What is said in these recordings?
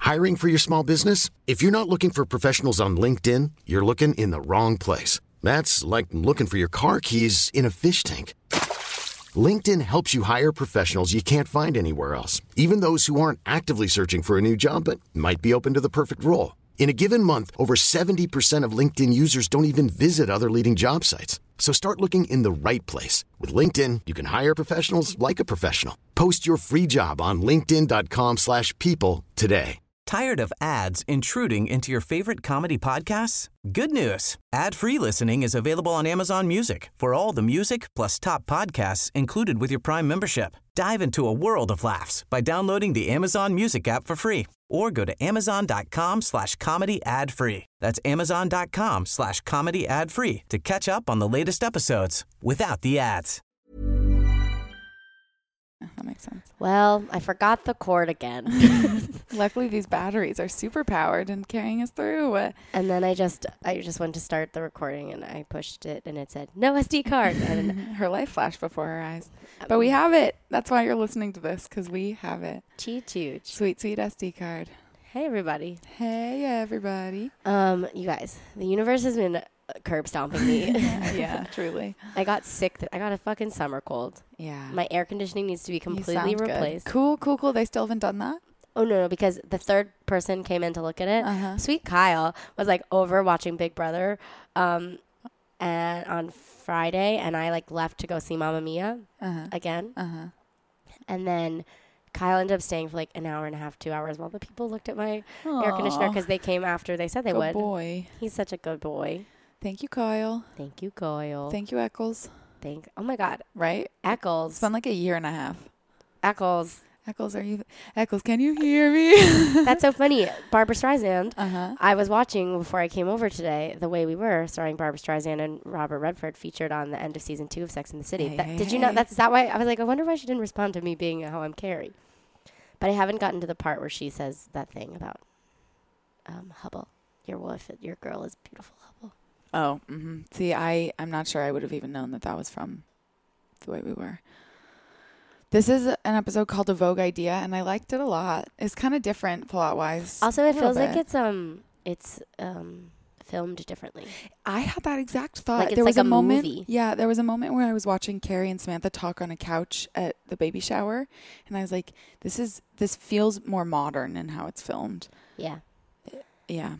Hiring for your small business? If you're not looking for professionals on LinkedIn, you're looking in the wrong place. That's like looking for your car keys in a fish tank. LinkedIn helps you hire professionals you can't find anywhere else, even those who aren't actively searching for a new job but might be open to the perfect role. In a given month, over 70% of LinkedIn users don't even visit other leading job sites. So start looking in the right place. With LinkedIn, you can hire professionals like a professional. Post your free job on linkedin.com/people today. Tired of ads intruding into your favorite comedy podcasts? Good news. Ad-free listening is available on Amazon Music for all the music plus top podcasts included with your Prime membership. Dive into a world of laughs by downloading the Amazon Music app for free or go to amazon.com/comedy ad-free. That's amazon.com/comedy ad-free to catch up on the latest episodes without the ads. That makes sense. Well, I forgot the cord again. Luckily, these batteries are super powered and carrying us through. And then I just went to start the recording and I pushed it and it said, no SD card. And her life flashed before her eyes. But we have it. That's why you're listening to this, because we have it. Cheech. Sweet, sweet SD card. Hey, everybody. Hey, everybody. You guys, the universe has been curb stomping me. Yeah, truly. I got sick. I got a fucking summer cold. Yeah. My air conditioning needs to be completely replaced. Good. Cool. They still haven't done that? Oh, no, because the third person came in to look at it. Uh-huh. Sweet Kyle was like over watching Big Brother and on Friday, and I like left to go see Mamma Mia again. And then Kyle ended up staying for like an hour and a half, 2 hours while the people looked at my air conditioner because they came after they said they would. Good boy. He's such a good boy. Thank you, Kyle. Thank you, Kyle. Thank you, Eccles. Oh my God. Right? Eccles. It's been like a year and a half. Eccles. Eccles, can you hear me? That's so funny. Barbara Streisand. Uh-huh. I was watching before I came over today, The Way We Were, starring Barbara Streisand and Robert Redford, featured on the end of season 2 of Sex and the City. Did you know? Is that why? I was like, I wonder why she didn't respond to me being how I'm Carrie. But I haven't gotten to the part where she says that thing about Hubble. Your girl is beautiful, Hubble. Oh, See, I'm not sure I would have even known that was from The Way We Were. This is an episode called A Vogue Idea, and I liked it a lot. It's kind of different plot-wise. Also, it feels like it's filmed differently. I had that exact thought. Like it's like a moment, movie. Yeah, there was a moment where I was watching Carrie and Samantha talk on a couch at the baby shower, and I was like, this feels more modern in how it's filmed. Yeah. Yeah.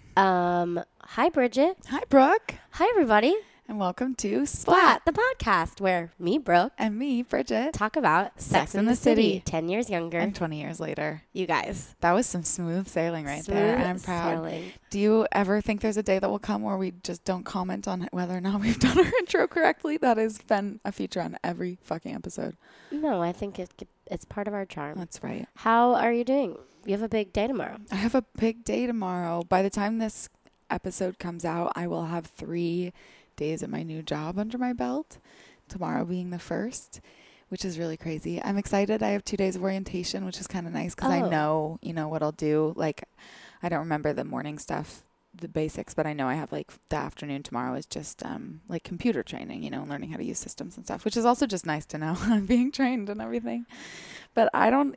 Hi, Bridget. Hi, Brooke. Hi, everybody. And welcome to Splat, the podcast where me, Brooke, and me, Bridget, talk about Sex in the City. 10 years younger. And 20 years later. You guys. That was some smooth sailing there. I'm proud. Sailing. Do you ever think there's a day that will come where we just don't comment on whether or not we've done our intro correctly? That has been a feature on every fucking episode. No, I think it's part of our charm. That's right. How are you doing? You have a big day tomorrow. I have a big day tomorrow. By the time this episode comes out, I will have 3 days at my new job under my belt, tomorrow being the first, which is really crazy. I'm excited. I have 2 days of orientation, which is kind of nice because I know, what I'll do. Like, I don't remember the morning stuff, the basics, but I know I have like the afternoon tomorrow is just like computer training, learning how to use systems and stuff, which is also just nice to know. I'm being trained and everything. But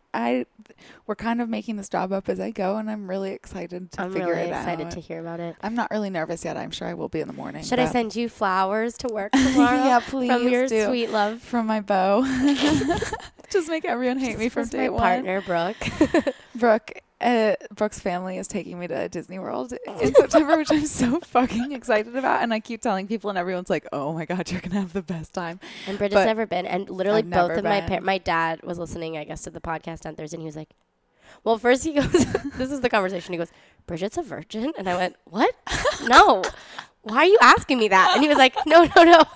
we're kind of making this job up as I go, and I'm really excited to figure it out. I'm really excited to hear about it. I'm not really nervous yet. I'm sure I will be in the morning. Should I send you flowers to work tomorrow? Yeah, please From your do. sweet love. From my beau. Just make everyone hate me from day my one. Partner, Brooke. Brooke's family is taking me to Disney World in September, which I'm so fucking excited about. And I keep telling people, and everyone's like, "Oh my God, you're gonna have the best time." And Bridget's never been. And literally, both of my dad was listening, I guess, to the podcast on Thursday, and he was like, "Well, first he goes, this is the conversation. He goes, Bridget's a virgin," and I went, "What? No. Why are you asking me that?" And he was like, "No."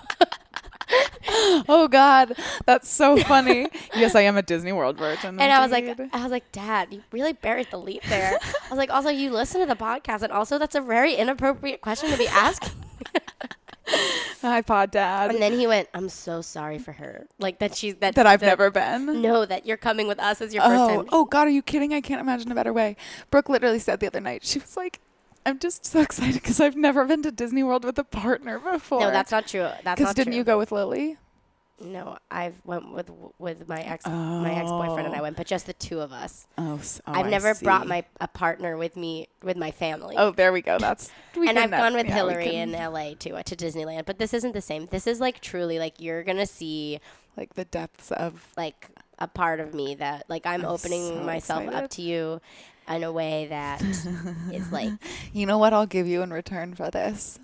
Oh God, that's so funny. Yes, I am a Disney World virgin. And I was like, Dad, you really buried the lead there. I was like, also, you listen to the podcast, and also that's a very inappropriate question to be asking. Hi, Pod Dad. And then he went, "I'm so sorry for her. Like that I've never been. No, that you're coming with us as your first time." Oh God, are you kidding? I can't imagine a better way. Brooke literally said the other night, she was like, "I'm just so excited because I've never been to Disney World with a partner before." No, that's not true. That's not true. Because didn't you go with Lily? No, I've went with my ex-boyfriend and I went, but just the two of us. I've never brought a partner with me with my family. Oh, there we go. I've gone with Hillary in LA to Disneyland, but this isn't the same. This is like truly like you're gonna see like the depths of like a part of me that like I'm opening so myself excited. up to you in a way that is like, you know what I'll give you in return for this?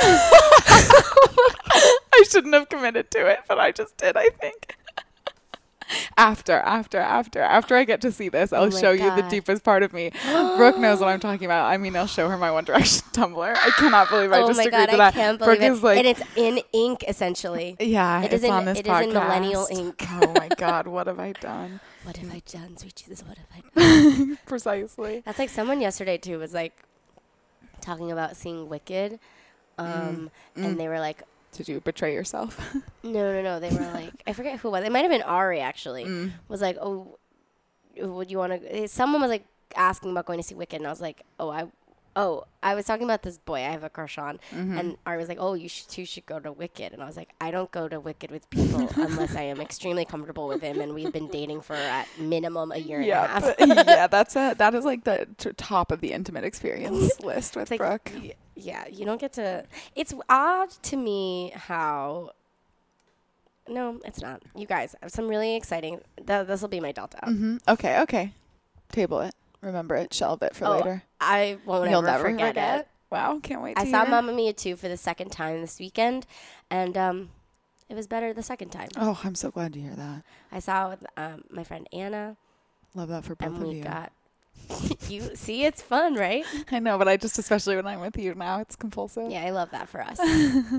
I shouldn't have committed to it, but I just did, I think. After I get to see this, I'll show you the deepest part of me. Brooke knows what I'm talking about. I mean, I'll show her my One Direction Tumblr. I cannot believe I just agreed to that. I can't believe it. And it's in ink, essentially. Yeah, it's on this podcast. It is in millennial ink. Oh my God, what have I done? What have I done, sweet Jesus? What have I done? Precisely. That's like someone yesterday too was like talking about seeing Wicked, and they were like, did you betray yourself? No. They were like, I forget who it was. It might have been Ari, actually. Was like, oh, would you want to... Someone was like asking about going to see Wicked, and I was like, I was talking about this boy I have a crush on, and Ari was like, oh, you should go to Wicked. And I was like, I don't go to Wicked with people unless I am extremely comfortable with him, and we've been dating for at minimum a year and a half. Yeah, that is like the top of the intimate experience list with Brooke. Yeah, you don't get to... It's odd to me how... No, it's not. You guys have some really exciting... This will be my Delta. Okay. Table it. Remember it. Shelve it for later. I won't ever forget it. Wow, can't wait to I saw Mamma Mia 2 for the second time this weekend, and it was better the second time. Oh, I'm so glad to hear that. I saw it with my friend Anna. Love that for both of you. And we got... You see, it's fun, right? I know, but especially when I'm with you now, it's compulsive. Yeah, I love that for us.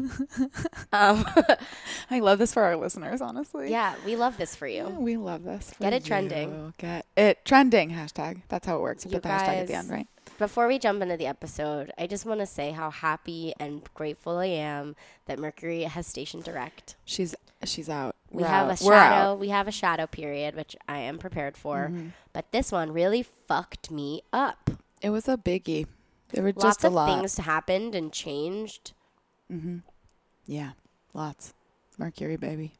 I love this for our listeners, honestly. Yeah, we love this for you. Yeah, we love this for you. Get it trending. Get it trending, hashtag. That's how it works. You put the hashtag at the end, right? Before we jump into the episode, I just want to say how happy and grateful I am that Mercury has station direct. She's out. We have a shadow period, which I am prepared for. But this one really fucked me up. It was a biggie. There were lots just a lot. Lots of things happened and changed. Yeah, lots. Mercury, baby.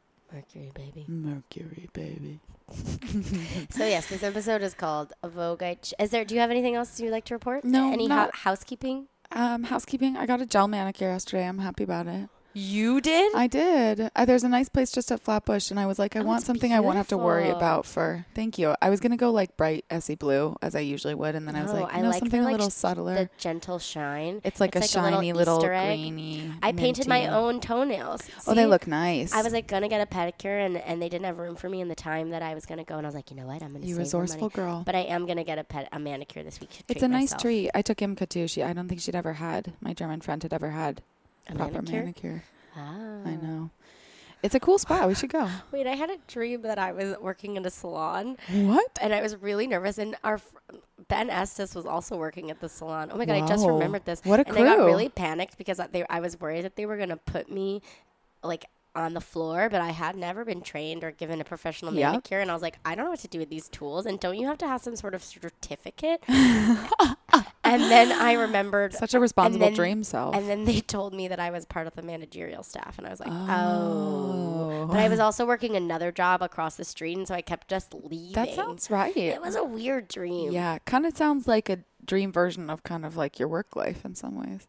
So yes, this episode is called Vogue. Do you have anything else you'd like to report? No. Any housekeeping? Housekeeping. I got a gel manicure yesterday. I'm happy about it. You did? I did. There's a nice place just at Flatbush, and I was like, I want something beautiful. I won't have to worry about for. Thank you. I was gonna go like bright Essie blue as I usually would, and then I was like, I like something a little subtler. The gentle shine. It's like a shiny little greeny. I painted my own toenails. See? They look nice. I was like gonna get a pedicure, and they didn't have room for me in the time that I was gonna go, and I was like, you know what, I'm gonna. You resourceful girl. But I am gonna get a manicure this week. It's a nice treat. I took Imka too. I don't think she'd ever had. My German friend had ever had a proper manicure. I know. It's a cool spot. We should go. Wait, I had a dream that I was working in a salon. What? And I was really nervous. And Ben Estes was also working at the salon. Oh, my God. I just remembered this. What a crew. And I got really panicked because I was worried that they were going to put me, like, on the floor, but I had never been trained or given a professional manicure, and I was like, I don't know what to do with these tools, and don't you have to have some sort of certificate? And then I remembered such a responsible dream self. And then they told me that I was part of the managerial staff, and I was like, oh. But I was also working another job across the street, and so I kept just leaving. That sounds right. It was a weird dream. Yeah, kind of sounds like a dream version of kind of like your work life in some ways.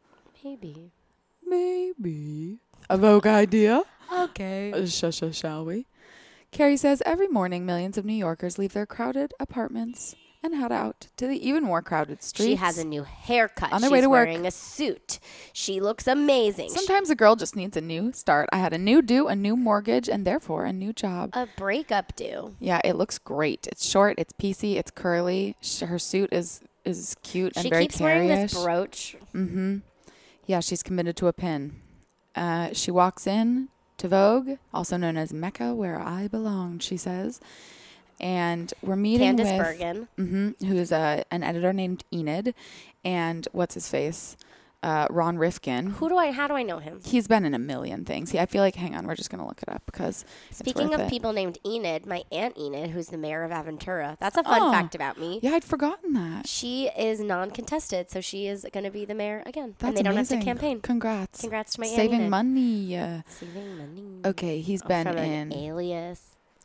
Maybe. A Vogue idea? Okay. Shall we? Carrie says, every morning, millions of New Yorkers leave their crowded apartments and head out to the even more crowded streets. She has a new haircut. On their way to work. She's wearing a suit. She looks amazing. Sometimes a girl just needs a new start. I had a new due, a new mortgage, and therefore a new job. A breakup due. Yeah, it looks great. It's short, it's piecey, it's curly. Her suit is cute and very She keeps wearing this carry-ish. brooch. Yeah, she's committed to a pin. She walks in to Vogue, also known as Mecca, where I belong, she says. And we're meeting Candice with... Bergen. Who's an editor named Enid. And what's his face? Ron Rifkin. How do I know him? He's been in a million things. I feel like, hang on, we're just going to look it up because Speaking of people named Enid, my Aunt Enid, who's the mayor of Aventura. That's a fun fact about me. Yeah, I'd forgotten that. She is non-contested, so she is going to be the mayor again. That's and they don't amazing. have to campaign. Congrats. Congrats to my Aunt Saving Enid. money. Saving money. Okay, he's been from in an Alias.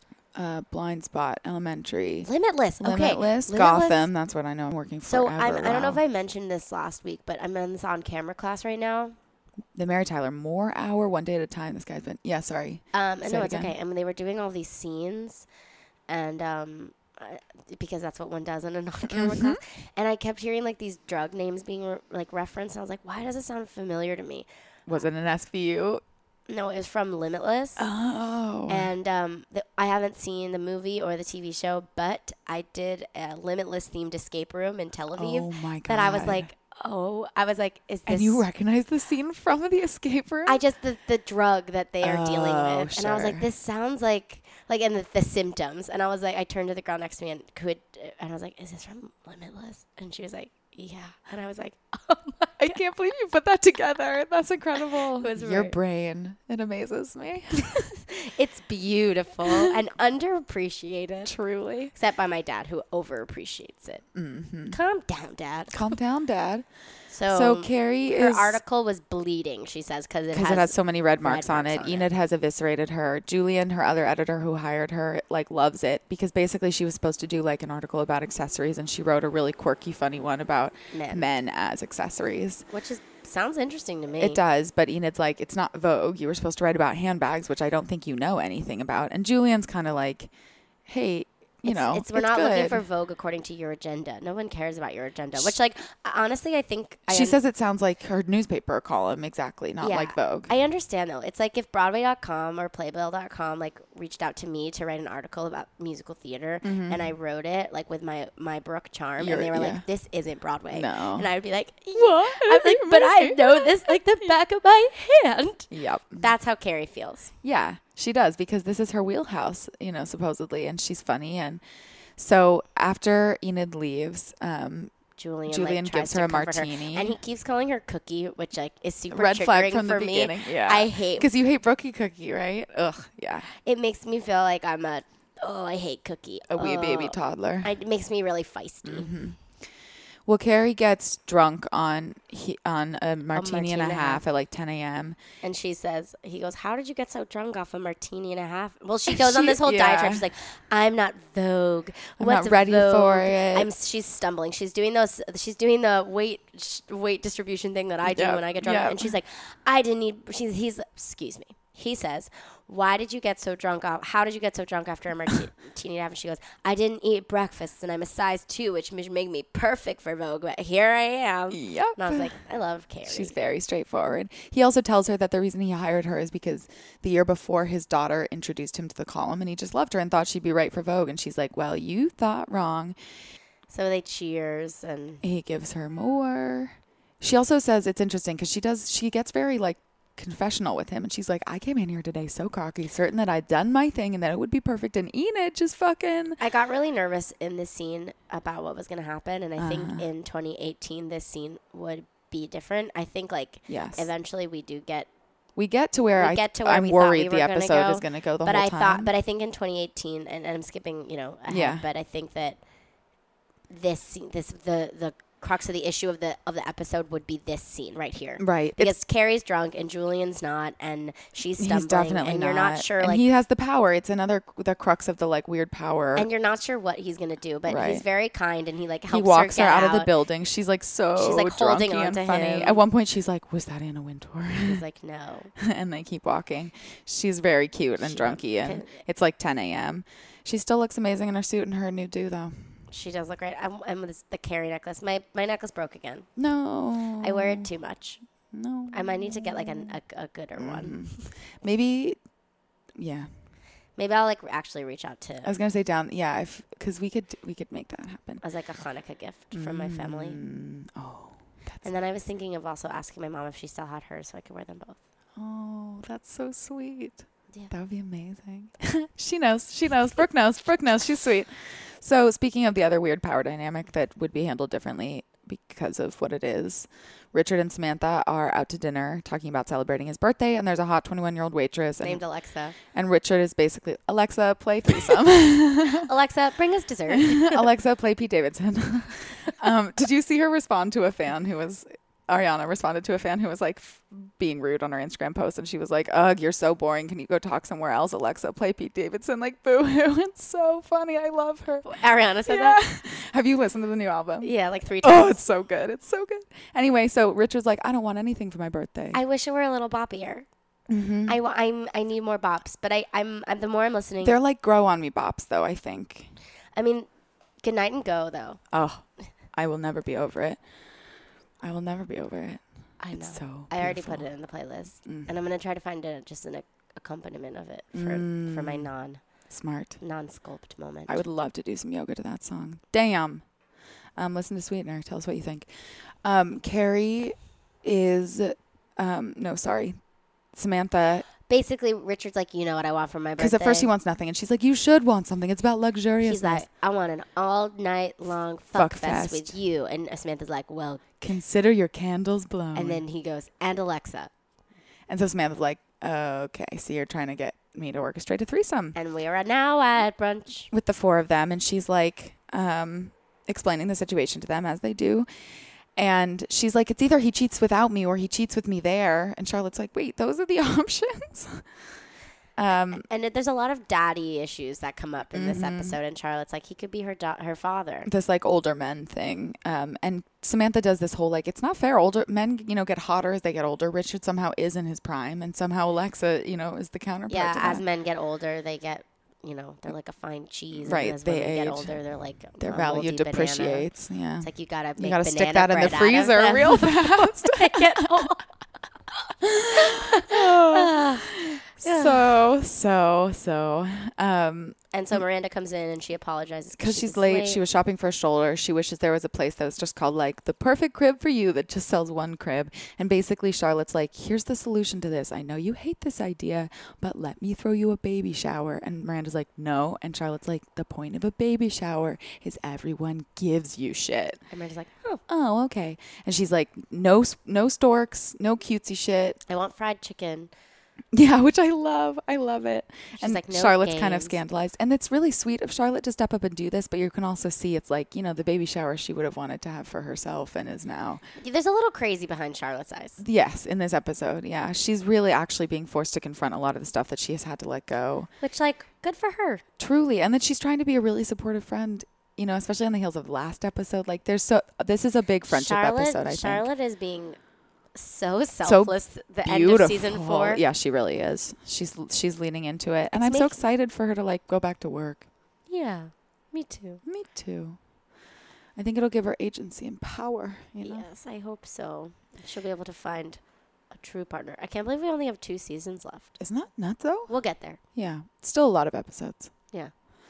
Blind Spot, Elementary. Limitless. Okay. Limitless, Gotham. That's what I know. I'm working for. So I don't know if I mentioned this last week, but I'm in this on-camera class right now. The Mary Tyler Moore Hour, one day at a time. This guy's been. Yeah, sorry. No, it's okay. I mean, they were doing all these scenes, and because that's what one does in an on-camera class, and I kept hearing like these drug names being referenced, and I was like, why does it sound familiar to me? Was it an SVU? No, it was from Limitless. Oh. And I haven't seen the movie or the TV show, but I did a Limitless themed escape room in Tel Aviv. Oh my God. That I was like, is this? And you recognize the scene from the escape room? I just, the drug that they are dealing with. Sure. And I was like, this sounds like and the symptoms. And I was like, I turned to the girl next to me and I was like, is this from Limitless? And she was like, yeah. And I was like, oh my I can't believe you put that together. That's incredible. It was Your right. brain. It amazes me. It's beautiful and underappreciated. Truly. Except by my dad, who overappreciates it. Mm-hmm. Calm down, Dad. Calm down, Dad. So Carrie her article was bleeding, she says, because it has so many red marks on it. Enid has eviscerated her. Julian, her other editor who hired her, loves it because basically she was supposed to do an article about accessories, and she wrote a really quirky, funny one about men as accessories. Which sounds interesting to me. It does, but Enid's like, it's not Vogue. You were supposed to write about handbags, which I don't think you know anything about. And Julian's kind of like, hey, we're not looking for Vogue according to your agenda. No one cares about your agenda. Which, honestly, I think she says it sounds like her newspaper column, exactly, not like Vogue. I understand though. It's like if Broadway.com or Playbill.com reached out to me to write an article about musical theater, and I wrote it with my Brooke charm, and they were like, "This isn't Broadway," and I would be like, "What?" I'm like, "But I know this like the back of my hand." Yep, that's how Carrie feels. Yeah. She does, because this is her wheelhouse, supposedly, and she's funny. And so after Enid leaves, Julian gives her a martini. And he keeps calling her Cookie, which is super red flag from the me. beginning. Yeah. I hate. Because you hate Brookie Cookie, right? Ugh, yeah. It makes me feel like I'm I hate Cookie. A wee baby toddler. It makes me really feisty. Mm-hmm. Well, Carrie gets drunk on a martini and a half at 10 a.m. And he goes, how did you get so drunk off a martini and a half? Well, she goes on this whole diatribe. She's like, I'm not Vogue. I'm not ready for it. She's stumbling. She's doing the weight distribution thing that I do when I get drunk. And she's like, excuse me. He says, why did you get so drunk? How did you get so drunk after a martini and a half? And she goes, I didn't eat breakfast, and I'm a size 2, which made me perfect for Vogue. But here I am. Yep. And I was like, I love Carrie. She's very straightforward. He also tells her that the reason he hired her is because the year before his daughter introduced him to the column, and he just loved her and thought she'd be right for Vogue. And she's like, well, you thought wrong. So they cheers, and he gives her more. She also says it's interesting because she gets very confessional with him, and she's like, I came in here today so cocky, certain that I'd done my thing and that it would be perfect, and Enid just fucking... I got really nervous in this scene about what was going to happen, and I think in 2018 this scene would be different. I think eventually we get to where I'm worried the episode is going to go the whole time. But I think in 2018, and I'm skipping ahead, but I think that the crux of the issue of the episode would be this scene right here, right? Because Carrie's drunk and Julian's not, and she's stumbling. He's definitely and not. You're not sure, and he has the power. It's the crux of the weird power, and you're not sure what he's gonna do. But he's very kind, and he helps her. He walks her out of the building. She's holding on to funny. him. At one point, she's like, "Was that Anna Wintour?" He's like, "No," and they keep walking. She's very cute and drunky, and it's 10 a.m. She still looks amazing in her suit and her new do though. She does look great. I'm with the Carrie necklace. My necklace broke again. No. I wear it too much. No. I might need to get a gooder one. Maybe, yeah. Maybe I'll actually reach out to. I was gonna say because we could make that happen as a Hanukkah gift from my family. Oh. And then I was thinking of also asking my mom if she still had hers so I could wear them both. Oh, that's so sweet. Yeah. That would be amazing. She knows. Brooke knows. She's sweet. So speaking of the other weird power dynamic that would be handled differently, because of what it is. Richard and Samantha are out to dinner talking about celebrating his birthday, and there's a hot 21-year-old waitress named Alexa. And Richard is basically, Alexa, play threesome. Alexa, bring us dessert. Alexa, play Pete Davidson. Did you see her respond to a fan who was... Ariana responded to a fan who was like being rude on her Instagram post, and she was like, "Ugh, you're so boring. Can you go talk somewhere else? Alexa, play Pete Davidson." Like, boo-hoo. It's so funny. I love her. Ariana said that? Have you listened to the new album? Yeah, like 3 times. Oh, it's so good. It's so good. Anyway, so Richard's like, I don't want anything for my birthday. I wish it were a little boppier. Mm-hmm. I need more bops, but I'm the more I'm listening. They're like grow on me bops, though, I think. I mean, Good Night and Go, though. Oh, I will never be over it. I will never be over it. I know. It's so beautiful. I already put it in the playlist, and I'm gonna try to find just an accompaniment of it for my non-sculpt moment. I would love to do some yoga to that song. Damn. Listen to Sweetener. Tell us what you think. Carrie is Samantha. Basically, Richard's like, you know what I want for my birthday. Because at first he wants nothing, and she's like, you should want something. It's about luxuriousness. He's like, I want an all-night-long fuck fest with you. And Samantha's like, well, consider your candles blown. And then he goes, and Alexa. And so Samantha's like, okay, so you're trying to get me to orchestrate a threesome. And we are now at brunch. With the 4 of them, and she's like explaining the situation to them as they do. And she's like, it's either he cheats without me or he cheats with me there. And Charlotte's like, wait, those are the options? And there's a lot of daddy issues that come up in this episode. And Charlotte's like, he could be her father. This like older men thing. And Samantha does this whole like, it's not fair. Older men, get hotter as they get older. Richard somehow is in his prime. And somehow Alexa, is the counterpart to that. As men get older, they get... they're like a fine cheese. Right. And as they women age. get older, they're like their value depreciates. Banana. Yeah. It's like you gotta stick that in the freezer real fast. Get old. And so Miranda comes in and she apologizes because she's late. She was shopping for a stroller. She wishes there was a place that was just called like the perfect crib for you that just sells one crib. And basically Charlotte's like, here's the solution to this. I know you hate this idea, but let me throw you a baby shower. And Miranda's like, no. And Charlotte's like, the point of a baby shower is everyone gives you shit. And Miranda's like, oh, okay. And she's like, no storks, no cutesy shit. I want fried chicken. Yeah, which I love. I love it. She's and like, no Charlotte's games. kind of scandalized. And it's really sweet of Charlotte to step up and do this, but you can also see it's like, the baby shower she would have wanted to have for herself and is now. There's a little crazy behind Charlotte's eyes. Yes, in this episode. Yeah, she's really actually being forced to confront a lot of the stuff that she has had to let go. Which, like, good for her. Truly. And that she's trying to be a really supportive friend, especially on the heels of the last episode. Like, this is a big friendship episode, I think. Charlotte is being so selfless the end of season 4. Yeah, she really is. She's leaning into it. And I'm so excited for her to like go back to work. Yeah, me too. Me too. I think it'll give her agency and power, Yes, I hope so. She'll be able to find a true partner. I can't believe we only have 2 seasons left. Isn't that nuts though? We'll get there. Yeah. Still a lot of episodes. Yeah.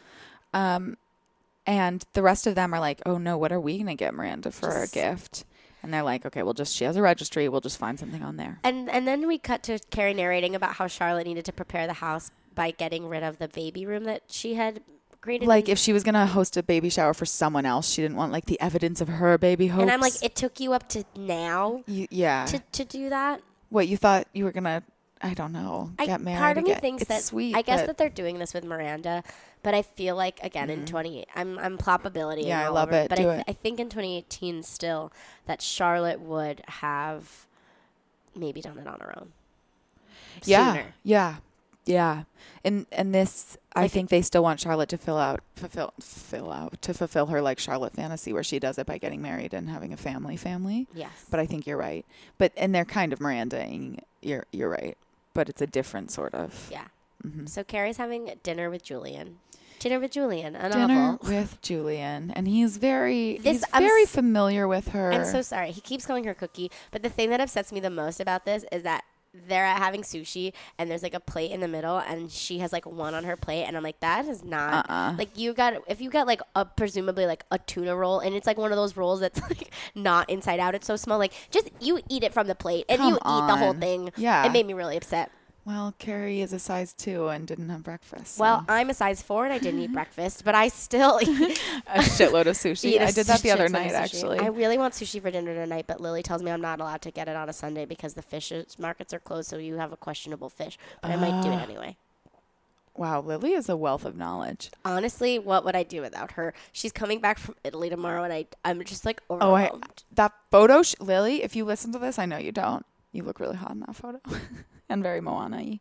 And the rest of them are like, oh no, what are we going to get Miranda for a gift? And they're like, okay, she has a registry. We'll just find something on there. And then we cut to Carrie narrating about how Charlotte needed to prepare the house by getting rid of the baby room that she had created. Like if she was going to host a baby shower for someone else, she didn't want like the evidence of her baby hopes. And I'm like, it took you up to now to do that? What, you thought you were going to, I don't know, get married? Part of me thinks that, sweet, I guess that they're doing this with Miranda, but I feel like, again, in 20, I'm plopability. Yeah, I love it. But Do I think in 2018 still that Charlotte would have maybe done it on her own. Sooner. Yeah. And this, I think they still want Charlotte to fulfill her like Charlotte fantasy where she does it by getting married and having a family. Yes. But I think you're right. And they're kind of Miranda-ing. You're right. But it's a different sort of. Yeah. Mm-hmm. So Carrie's having dinner with Julian. A novel. Dinner with Julian. And he's very familiar with her. I'm so sorry. He keeps calling her Cookie. But the thing that upsets me the most about this is that they're having sushi and there's like a plate in the middle and she has like one on her plate and I'm like, that is not like if you got like presumably like a tuna roll and it's like one of those rolls that's like not inside out, it's so small, like just you eat it from the plate and you eat the whole thing. Yeah, it made me really upset. Well, Carrie is a size 2 and didn't have breakfast. So. Well, I'm a size 4 and I didn't eat breakfast, but I still eat a shitload of sushi. I did that the other night, actually. I really want sushi for dinner tonight, but Lily tells me I'm not allowed to get it on a Sunday because the fish markets are closed, so you have a questionable fish. But I might do it anyway. Wow, Lily is a wealth of knowledge. Honestly, what would I do without her? She's coming back from Italy tomorrow, and I'm just like overwhelmed. That photo, Lily, if you listen to this, I know you don't. You look really hot in that photo. And very Moana-y.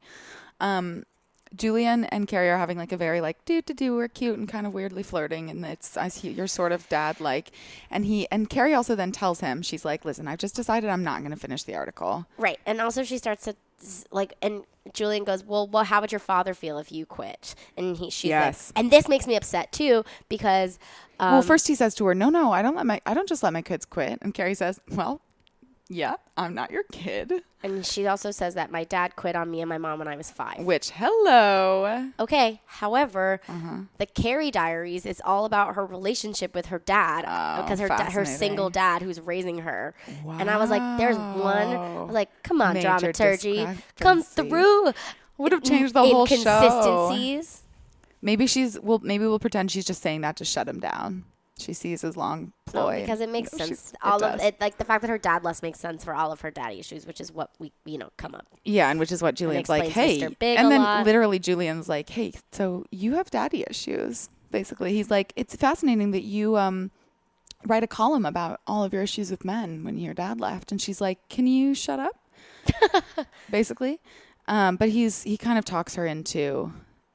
Julian and Carrie are having like a very like we're cute and kind of weirdly flirting, and you're sort of dad like, and Carrie also then tells him, she's like, listen, I've just decided I'm not going to finish the article. Right, and also she starts to like, and Julian goes, well, how would your father feel if you quit? And she's like, and this makes me upset too because well, first he says to her, no, I don't just let my kids quit, and Carrie says, well, yeah, I'm not your kid. And she also says that my dad quit on me and my mom when I was 5. Which, hello. Okay. However, the Carrie Diaries is all about her relationship with her dad because her single dad who's raising her. Wow. And I was like, there's one. I was like, come on, major dramaturgy. Come through. Would have changed the whole show. Inconsistencies. Maybe we'll pretend she's just saying that to shut him down. She sees his long ploy. No, because it makes sense. All of it, like the fact that her dad less makes sense for all of her daddy issues, which is what we, come up. Yeah, and which is what Julian's like, hey. And then literally Julian's like, hey, so you have daddy issues. Basically, he's like, it's fascinating that you write a column about all of your issues with men when your dad left. And she's like, can you shut up? Basically. But he kind of talks her into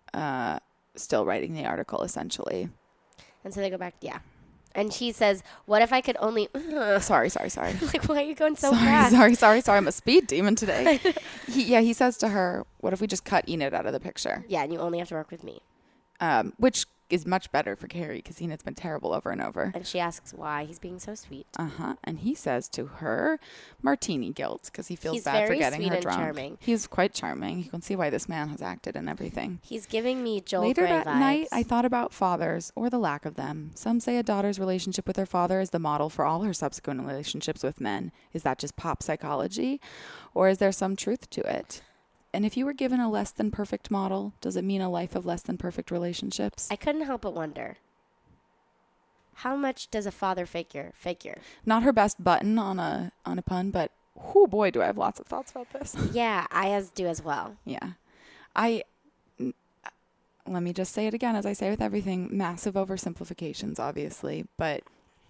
still writing the article, essentially. And so they go back, yeah. And she says, what if I could only... Sorry. Like, why are you going so fast? Sorry. I'm a speed demon today. He says to her, what if we just cut Enid out of the picture? Yeah, and you only have to work with me. Which is much better for Carrie because Enid's been terrible over and over. And she asks why he's being so sweet. And he says to her, martini guilt, because he feels bad for getting her drunk. He's very sweet and charming. He's quite charming. You can see why this man has acted and everything. He's giving me Joel Later Grey that vibes. night, I thought about fathers, or the lack of them. Some say a daughter's relationship with her father is the model for all her subsequent relationships with men. Is that just pop psychology? Or is there some truth to it? And if you were given a less than perfect model, does it mean a life of less than perfect relationships? I couldn't help but wonder, how much does a father figure? Not her best button on a pun, but oh boy, do I have lots of thoughts about this. Yeah, I do as well. Yeah. Let me just say it again, as I say with everything, massive oversimplifications, obviously, but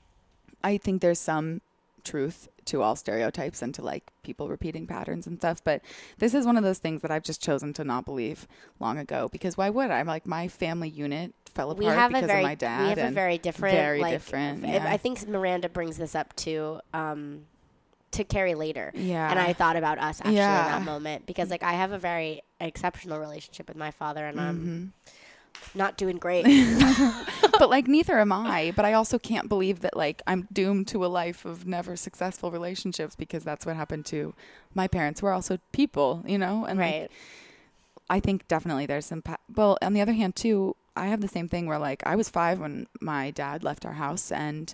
I think there's some truth to all stereotypes and to like people repeating patterns and stuff, but this is one of those things that I've just chosen to not believe long ago, because why would I? I'm like, my family unit fell apart because of my dad. We have a very different. Yeah. I think Miranda brings this up to Carrie later. Yeah. And I thought about us actually in that moment, because like I have a very exceptional relationship with my father, and I'm not doing great. But like neither am I, but I also can't believe that like I'm doomed to a life of never successful relationships, because that's what happened to my parents, who are also people, and right. Like, I think definitely there's some well, on the other hand too, I have the same thing where like I was 5 when my dad left our house, and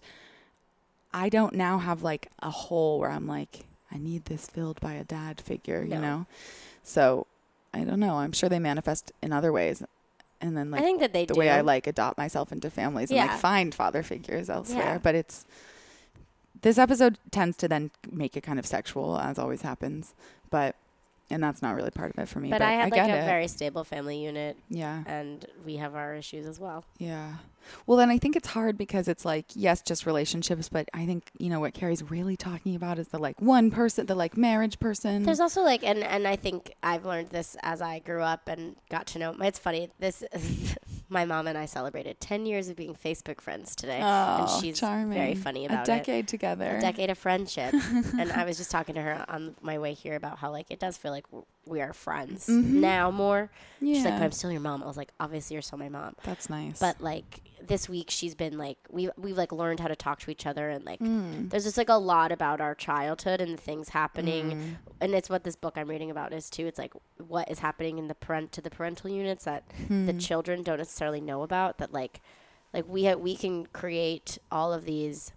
I don't now have like a hole where I'm like, I need this filled by a dad figure, so I don't know, I'm sure they manifest in other ways. And then like I think that the way I like adopt myself into families and like find father figures elsewhere. But this episode tends to then make it kind of sexual, as always happens. And that's not really part of it for me. But I had like a very stable family unit. Yeah. And we have our issues as well. Yeah. Well, then I think it's hard because it's like, yes, just relationships. But I think, what Carrie's really talking about is the like one person, the like marriage person. There's also like, and I think I've learned this as I grew up and got to know. It's funny. My mom and I celebrated 10 years of being Facebook friends today. Oh, and she's charming. Very funny about it. A decade together. A decade of friendship. And I was just talking to her on my way here about how like it does feel like we are friends now more. Yeah. She's like, but I'm still your mom. I was like, obviously you're still my mom. That's nice. But like this week she's been like, we've like learned how to talk to each other, and like there's just like a lot about our childhood and the things happening. And it's what this book I'm reading about is too. It's like what is happening in the parental units that the children don't necessarily know about, that like we can create all of these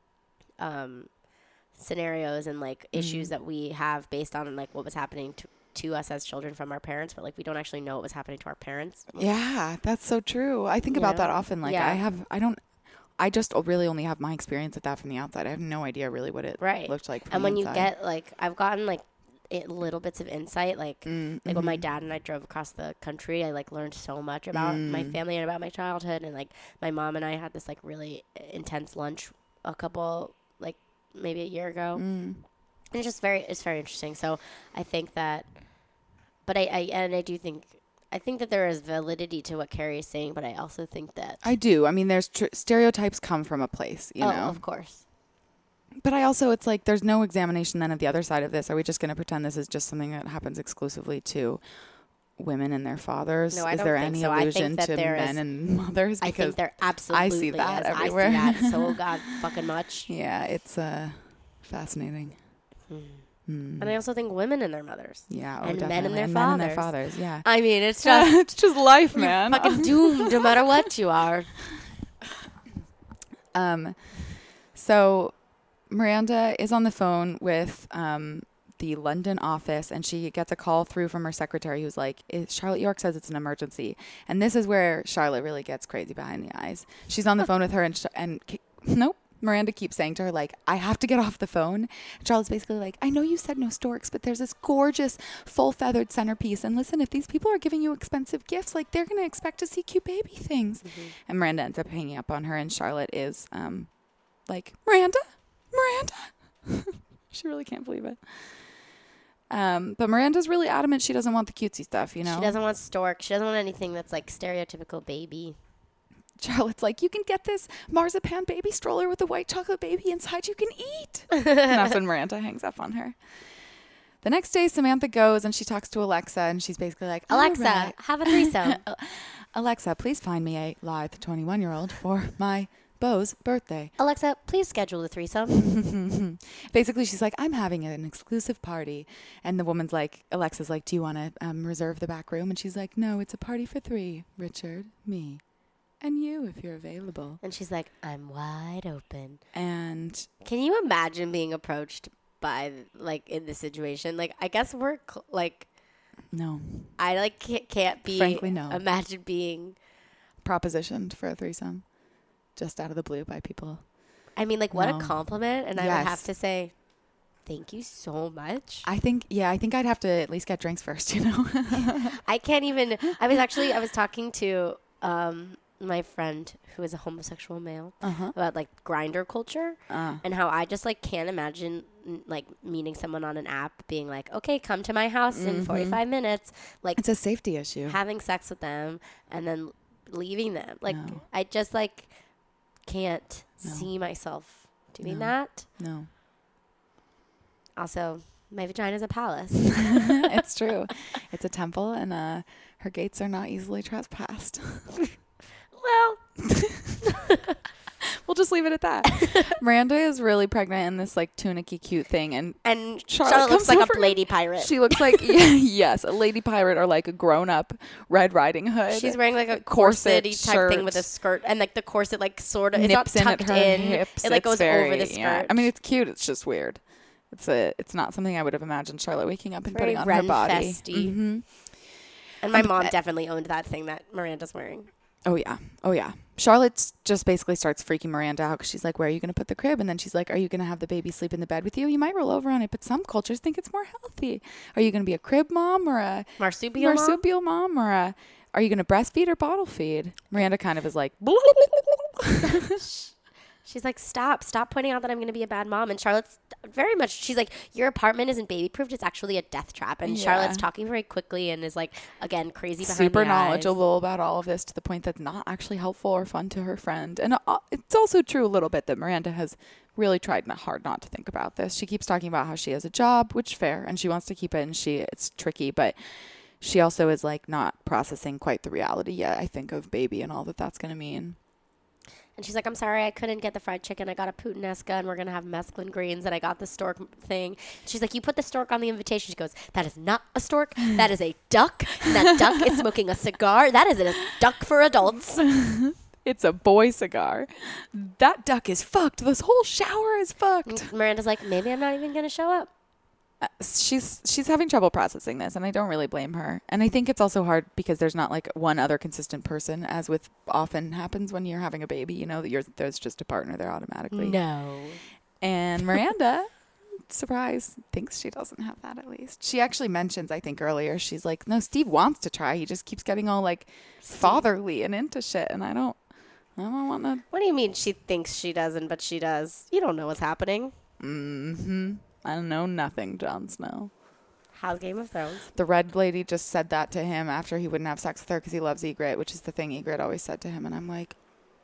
scenarios and like issues that we have based on like what was happening to us as children from our parents, but like we don't actually know what was happening to our parents. Yeah, that's so true. I think about that often. Like I just really only have my experience with that from the outside. I have no idea really what it looked like from and when the inside. You get like, I've gotten like little bits of insight, like when my dad and I drove across the country, I like learned so much about my family and about my childhood, and like my mom and I had this like really intense lunch maybe a year ago. And it's very interesting. So I think that, but I think that there is validity to what Carrie is saying, but I also think that I do. I mean, there's stereotypes come from a place, you know. Of course. But I also, it's like there's no examination then of the other side of this. Are we just going to pretend this is just something that happens exclusively to women and their fathers? No, I is don't there think any so. allusion to men and mothers? I think there absolutely I see that everywhere. I see that so god fucking much. Yeah, it's fascinating. And I also think women and their mothers. Yeah, and definitely. men and their and fathers. Men and their fathers. Yeah. I mean, it's just it's just life, man. Fucking doomed, no matter what you are. So Miranda is on the phone with the London office, and she gets a call through from her secretary who's like, Charlotte York says it's an emergency. And this is where Charlotte really gets crazy behind the eyes. She's on the phone with her, and nope. Miranda keeps saying to her, like, I have to get off the phone. And Charlotte's basically like, I know you said no storks, but there's this gorgeous full-feathered centerpiece. And listen, if these people are giving you expensive gifts, like, they're going to expect to see cute baby things. And Miranda ends up hanging up on her, and Charlotte is like, Miranda? She really can't believe it. But Miranda's really adamant she doesn't want the cutesy stuff, you know? She doesn't want stork. She doesn't want anything that's like stereotypical baby. Charlotte's like, you can get this marzipan baby stroller with a white chocolate baby inside you can eat. And that's when Miranda hangs up on her. The next day, Samantha goes and she talks to Alexa, and she's basically like, Alexa, have a threesome. Alexa, please find me a lithe 21-year-old for my Beau's birthday. Alexa, please schedule the threesome. Basically, she's like, I'm having an exclusive party. And the woman's like, Alexa's like, do you want to reserve the back room? And she's like, no, it's a party for 3. Richard, me, and you if you're available. And she's like, I'm wide open. And can you imagine being approached by, like, in this situation? Like, I guess we're, no. I, like, can't be. Frankly, no. Imagine being propositioned for a threesome just out of the blue by people. I mean, like, what a compliment. And yes. I would have to say, thank you so much. I think I'd have to at least get drinks first, you know? I can't even. I was talking to my friend who is a homosexual male about like Grindr culture and how I just like can't imagine like meeting someone on an app being like, okay, come to my house in 45 minutes. Like, it's a safety issue. Having sex with them and then leaving them. Like, I just like can't see myself doing that. No. Also, my vagina is a palace. It's true. It's a temple, and her gates are not easily trespassed. Well, we'll just leave it at that. Miranda is really pregnant in this like tunicky cute thing, and Charlotte looks like a lady pirate. She looks like yes, a lady pirate or like a grown up Red Riding Hood. She's wearing like a corset-y type thing with a skirt, and like the corset like sort of it's not tucked in. Hips. It like goes over the skirt. Yeah. I mean, it's cute. It's just weird. It's not something I would have imagined Charlotte waking up and putting on her body. Mm-hmm. And my mom definitely owned that thing that Miranda's wearing. Oh, yeah. Charlotte just basically starts freaking Miranda out because she's like, where are you going to put the crib? And then she's like, are you going to have the baby sleep in the bed with you? You might roll over on it, but some cultures think it's more healthy. Are you going to be a crib mom or a marsupial mom? Or are you going to breastfeed or bottle feed? Miranda kind of is like, she's like, stop pointing out that I'm going to be a bad mom. And Charlotte's very much, she's like, your apartment isn't baby proofed. It's actually a death trap. And Charlotte's talking very quickly and is like, again, crazy behind super the eyes. knowledgeable about all of this to the point that's not actually helpful or fun to her friend. And it's also true a little bit that Miranda has really tried hard not to think about this. She keeps talking about how she has a job, which fair, and she wants to keep it, and it's tricky, but she also is like not processing quite the reality yet, I think, of baby and all that's going to mean. And she's like, I'm sorry, I couldn't get the fried chicken. I got a puttanesca, and we're going to have mesclun greens, and I got the stork thing. She's like, you put the stork on the invitation. She goes, that is not a stork. That is a duck. And that duck is smoking a cigar. That is a duck for adults. It's a boy cigar. That duck is fucked. This whole shower is fucked. Miranda's like, maybe I'm not even going to show up. she's having trouble processing this, and I don't really blame her. And I think it's also hard because there's not like one other consistent person, as with often happens when you're having a baby. You know that there's just a partner there automatically. No. And Miranda, surprise, thinks she doesn't have that. At least she actually mentions, I think earlier, she's like, no, Steve wants to try. He just keeps getting all like fatherly and into shit, and I don't want to. What do you mean she thinks she doesn't, but she does? You don't know what's happening. I know nothing, Jon Snow. How's Game of Thrones? The red lady just said that to him after he wouldn't have sex with her because he loves Ygritte, which is the thing Ygritte always said to him. And I'm like,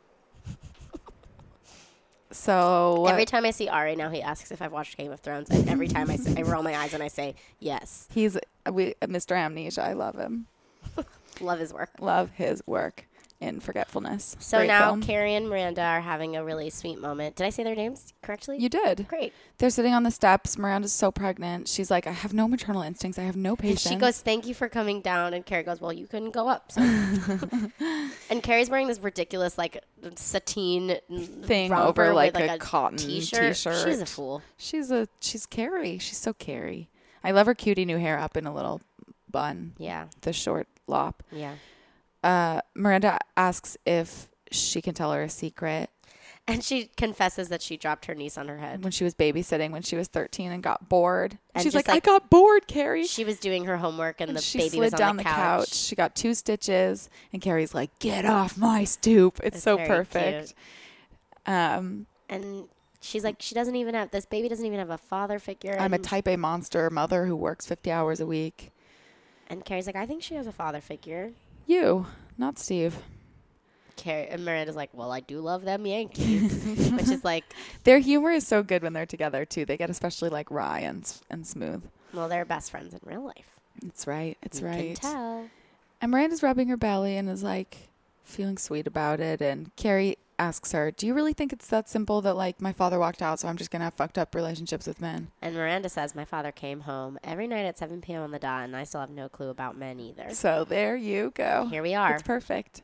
so every time I see Ari now, he asks if I've watched Game of Thrones, and every time I roll my eyes and I say yes. He's Mr. Amnesia. I love him. Love his work. Love his work in Forgetfulness. So Great now film. Carrie and Miranda are having a really sweet moment. Did I say their names correctly? You did. Great. They're sitting on the steps. Miranda's so pregnant. She's like, I have no maternal instincts. I have no patience. And she goes, thank you for coming down. And Carrie goes, well, you couldn't go up. So. And Carrie's wearing this ridiculous, like, sateen thing over like a cotton t-shirt. She's a fool. She's Carrie. She's so Carrie. I love her cutie new hair up in a little bun. Yeah. The short lop. Yeah. Miranda asks if she can tell her a secret. And she confesses that she dropped her niece on her head. When she was babysitting when she was 13 and got bored. And she's like, I got bored, Carrie. She was doing her homework and the she baby slid was down on the the couch. She got 2 stitches. And Carrie's like, get off my stoop. It's so very perfect. And she's like, this baby doesn't even have a father figure. I'm a type A monster mother who works 50 hours a week. And Carrie's like, I think she has a father figure. You, not Steve. And Miranda's like, well, I do love them Yankees, which is like, their humor is so good when they're together too. They get especially like wry and smooth. Well, they're best friends in real life. It's right. You can tell. And Miranda's rubbing her belly and is like feeling sweet about it. And Carrie asks her, do you really think it's that simple that like my father walked out, so I'm just going to have fucked up relationships with men? And Miranda says, my father came home every night at 7 p.m. on the dot, and I still have no clue about men either. So there you go. Here we are. It's perfect.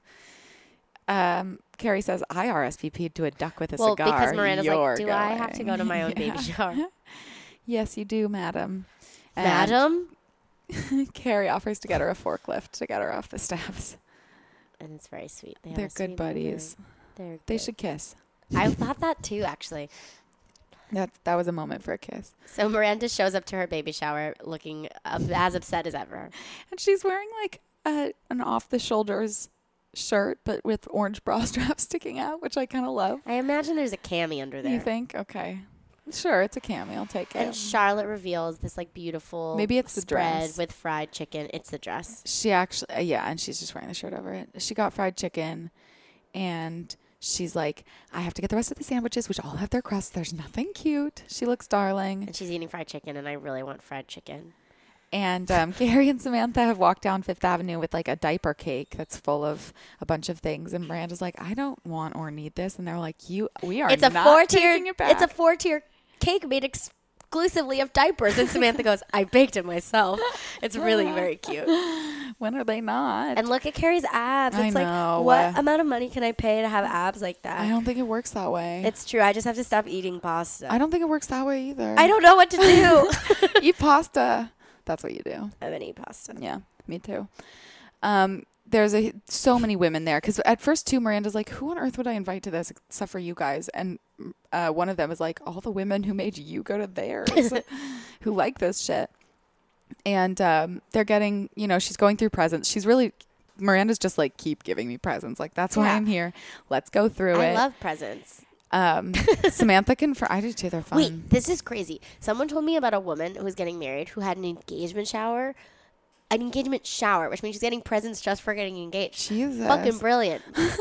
Carrie says, I RSVP'd to a duck with a cigar. Well, because Miranda's like, do going. I have to go to my own baby shower? Yes, you do, madam. Madam? Carrie offers to get her a forklift to get her off the steps. And it's very sweet. They're good buddies. They should kiss. I thought that too, actually. That was a moment for a kiss. So Miranda shows up to her baby shower looking as upset as ever. And she's wearing like an off-the-shoulders shirt, but with orange bra straps sticking out, which I kind of love. I imagine there's a cami under there. You think? Okay. Sure, it's a cami. I'll take it. And Charlotte reveals this like beautiful maybe it's the spread dress with fried chicken. It's the dress. She actually, and she's just wearing the shirt over it. She got fried chicken, and she's like, I have to get the rest of the sandwiches, which all have their crusts. There's nothing cute. She looks darling. And she's eating fried chicken, and I really want fried chicken. And Carrie and Samantha have walked down Fifth Avenue with like a diaper cake that's full of a bunch of things. And Miranda's like, I don't want or need this. And they're like, we are not taking it back. It's a 4-tier cake made exclusively of diapers. And Samantha goes, I baked it myself. It's really very cute. When are they not? And look at Carrie's abs. It's I know. Like, what amount of money can I pay to have abs like that? I don't think it works that way. It's true. I just have to stop eating pasta. I don't think it works that way either. I don't know what to do. Eat pasta. That's what you do. I'm going to eat pasta. Yeah, me too. There's so many women there. Because at first, too, Miranda's like, who on earth would I invite to this except for you guys? And one of them is like, all the women who made you go to theirs, who like this shit. And they're getting, she's going through presents. Miranda's just like, keep giving me presents. Like, that's why I'm here. Let's go through it. I love presents. Samantha I do too. They're fun. Wait, this is crazy. Someone told me about a woman who was getting married who had an engagement shower, which means she's getting presents just for getting engaged. Jesus. Fucking brilliant.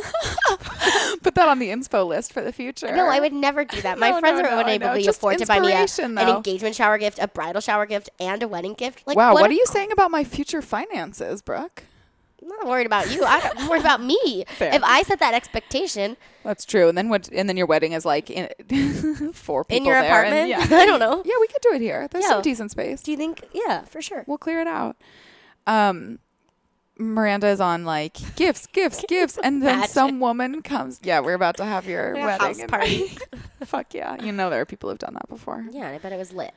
Put that on the inspo list for the future. No, I would never do that. My friends are unable to afford to buy me an engagement shower gift, a bridal shower gift, and a wedding gift. Like, wow, what are you saying about my future finances, Brooke? I'm not worried about you. I'm worried about me. Fair. If I set that expectation. That's true. And then your wedding is like 4 people in your there. apartment? Yeah. I don't know. Yeah, we could do it here. There's some decent space. Do you think? Yeah, for sure. We'll clear it out. Miranda is on like gifts. And then some woman comes. Yeah, we're about to have your wedding. House party. Fuck yeah. You know, there are people who've done that before. Yeah, I bet it was lit.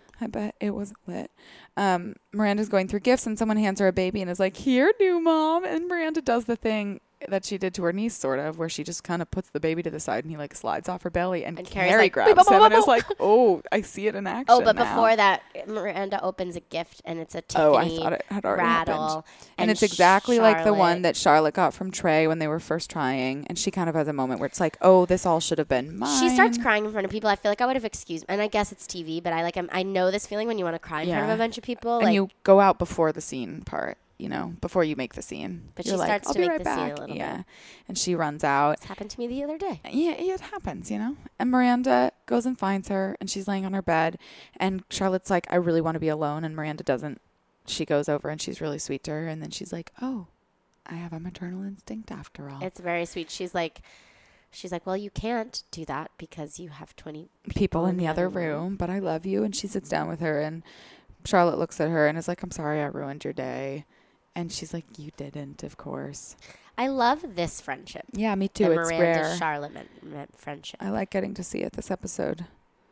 Miranda's going through gifts and someone hands her a baby and is like, here, new mom. And Miranda does the thing that she did to her niece, sort of, where she just kind of puts the baby to the side and he like slides off her belly and Carrie like, grabs him and is like, oh, I see it in action. Oh, but now. Before that, Miranda opens a gift and it's a Tiffany I thought it had already rattle. Happened. And it's exactly like the one that Charlotte got from Trey when they were first trying. And she kind of has a moment where it's like, oh, this all should have been mine. She starts crying in front of people. I feel like I would have excused, and I guess it's TV, but I know this feeling when you want to cry in front of a bunch of people. And you go out before the scene part. You know, before you make the scene. But she starts to make the scene a little bit. Yeah. And she runs out. This happened to me the other day. Yeah, it happens, you know. And Miranda goes and finds her, and she's laying on her bed. And Charlotte's like, I really want to be alone. And Miranda doesn't. She goes over, and she's really sweet to her. And then she's like, oh, I have a maternal instinct after all. It's very sweet. She's like, well, you can't do that because you have 20 people in the other room. But I love you. And she sits down with her, and Charlotte looks at her and is like, I'm sorry I ruined your day. And she's like, you didn't, of course. I love this friendship. Yeah, me too. The It's Miranda rare. Charlotte friendship. I like getting to see it this episode.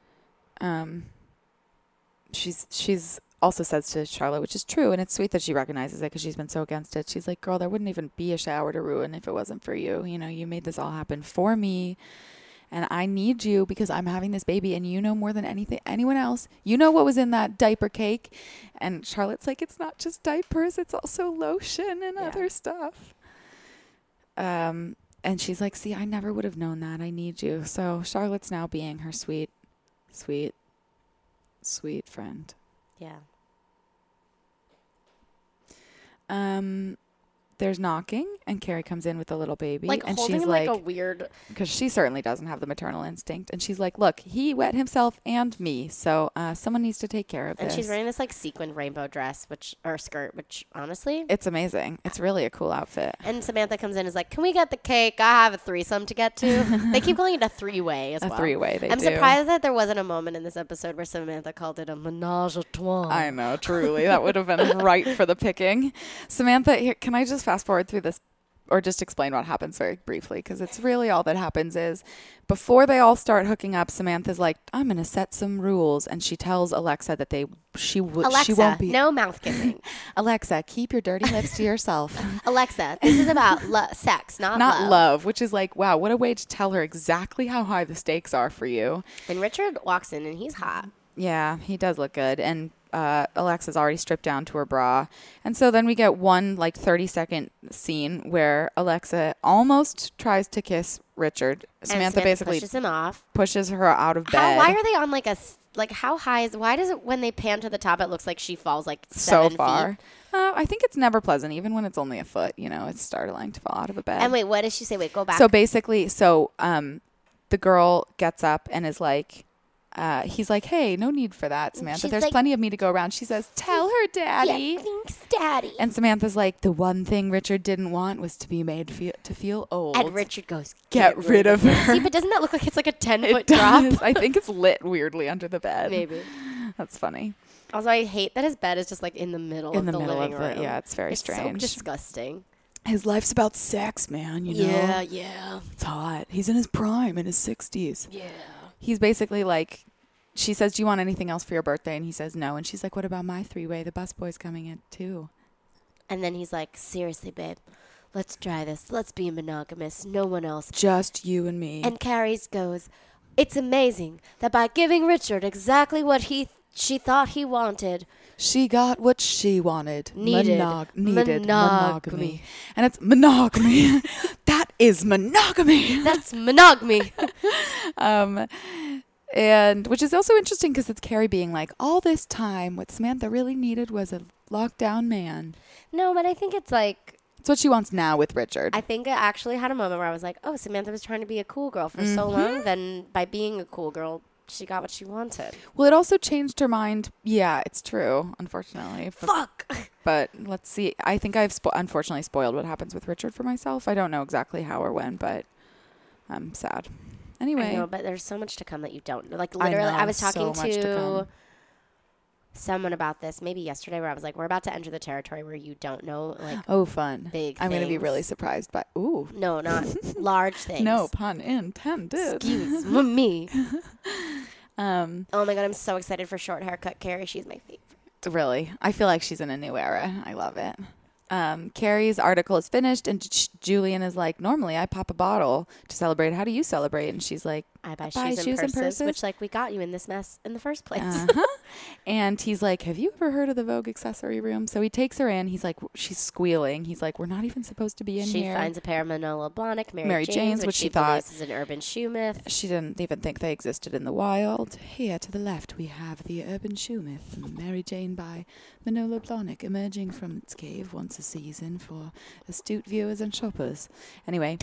She's also says to Charlotte, which is true, and it's sweet that she recognizes it because she's been so against it. She's like, girl, there wouldn't even be a shower to ruin if it wasn't for you. You know, you made this all happen for me. And I need you because I'm having this baby and you know more than anyone else. You know what was in that diaper cake. And Charlotte's like, it's not just diapers. It's also lotion and other stuff. And she's like, see, I never would have known that. I need you. So Charlotte's now being her sweet, sweet, sweet friend. Yeah. There's knocking, and Carrie comes in with a little baby. Like, and holding she's him like a weird... Because she certainly doesn't have the maternal instinct. And she's like, look, he wet himself and me, so someone needs to take care of this. And she's wearing this, like, sequined rainbow dress, or skirt, which, honestly... It's amazing. It's really a cool outfit. And Samantha comes in and is like, can we get the cake? I have a threesome to get to. They keep calling it a three-way as well. A three-way, I'm surprised that there wasn't a moment in this episode where Samantha called it a menage a trois. I know, truly. That would have been right for the picking. Samantha, here, can I just fast forward through this? Or just explain what happens very briefly, because it's really all that happens is before they all start hooking up, Samantha's like, I'm going to set some rules. And she tells Alexa that she won't be. No mouth kissing. Alexa, keep your dirty lips to yourself. Alexa, this is about sex, not love. Which is like, wow, what a way to tell her exactly how high the stakes are for you. And Richard walks in and he's hot. Yeah, he does look good. And Alexa's already stripped down to her bra. And so then we get one like 30-second scene where Alexa almost tries to kiss Richard. Samantha basically pushes him off. Pushes her out of bed. Why are they on how high is, why does it, when they pan to the top, it looks like she falls like 7 so far. feet? I think it's never pleasant, even when it's only a foot. You know, it's startling to fall out of a bed. And wait, what does she say? Wait, go back. So basically, the girl gets up and is like, he's like, hey, no need for that, Samantha. She's There's like, plenty of me to go around. She says, tell her, Daddy. Yeah, thanks, Daddy. And Samantha's like, the one thing Richard didn't want was to be made to feel old. And Richard goes, get rid of her. See, but doesn't that look like it's like a 10-foot drop? I think it's lit weirdly under the bed. Maybe. That's funny. Also, I hate that his bed is just like in the middle of the living room. Yeah, it's very strange. So disgusting. His life's about sex, man, you know? Yeah. It's hot. He's in his prime, in his 60s. Yeah. He's basically like, she says, do you want anything else for your birthday? And he says no. And she's like, what about my three-way? The busboy's coming in too. And then he's like, seriously, babe, let's try this. Let's be monogamous. No one else. Just you and me. And Carrie goes, it's amazing that by giving Richard exactly what she thought he wanted, she got what she wanted. Needed monogamy. And it's monogamy. That is monogamy. That's monogamy. And which is also interesting because it's Carrie being like, all this time, what Samantha really needed was a lockdown man. No, but I think it's like... It's what she wants now with Richard. I think I actually had a moment where I was like, oh, Samantha was trying to be a cool girl for so long. Then by being a cool girl, she got what she wanted. Well, it also changed her mind. Yeah, it's true, unfortunately. Fuck! But let's see. I think I've unfortunately spoiled what happens with Richard for myself. I don't know exactly how or when, but I'm sad. Anyway. I know, but there's so much to come that you don't know. Like, literally, I was talking to someone about this maybe yesterday where I was like, we're about to enter the territory where you don't know, like, Oh, fun. big I'm going to be things. really surprised by, ooh. No, not large things. No pun intended. Excuse me. Um, Oh my God, I'm so excited for short haircut Carrie. She's my favorite. Really. I feel like she's in a new era. I love it. Carrie's article is finished, and Julian is like, normally I pop a bottle to celebrate. How do you celebrate? And she's like, I buy shoes and purses, which, like, we got you in this mess in the first place. And he's like, have you ever heard of the Vogue accessory room? So he takes her in. He's like, she's squealing. He's like, we're not even supposed to be in here. She finds a pair of Manolo Blahnik, Mary Jane's, which she thought thought is an urban shoe myth. She didn't even think they existed in the wild. Here to the left, we have the urban shoe myth, Mary Jane by Manolo Blahnik, emerging from its cave once a season for astute viewers and shoppers. Anyway,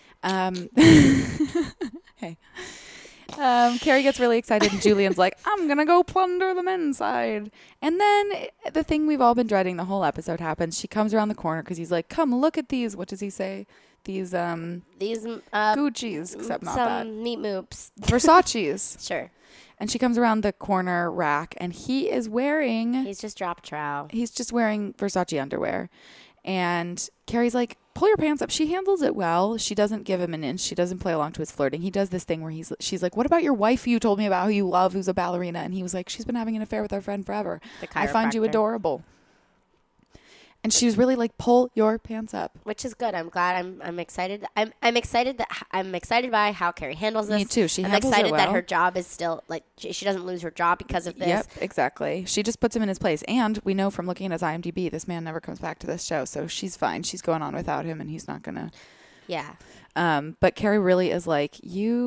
hey. Carrie gets really excited, and Julian's like, I'm going to go plunder the men's side. And then the thing we've all been dreading the whole episode happens. She comes around the corner because he's like, come look at these. What does he say? These Gucci's, except not that. Some meat moops. Versace's. Sure. And she comes around the corner rack, and he is wearing... He's just dropped trow. He's just wearing Versace underwear. And Carrie's like, pull your pants up. She handles it well. She doesn't give him an inch. She doesn't play along to his flirting. He does this thing where she's like, what about your wife you told me about who you love, who's a ballerina? And he was like, she's been having an affair with our friend forever. I find you adorable. And she was really like, pull your pants up. Which is good. I'm glad. I'm excited. I'm excited by how Carrie handles this. Me too. I'm excited that her job is still, like, she doesn't lose her job because of this. Yep, exactly. She just puts him in his place. And we know from looking at his IMDb, this man never comes back to this show. So she's fine. She's going on without him, and he's not going to. Yeah. But Carrie really is like,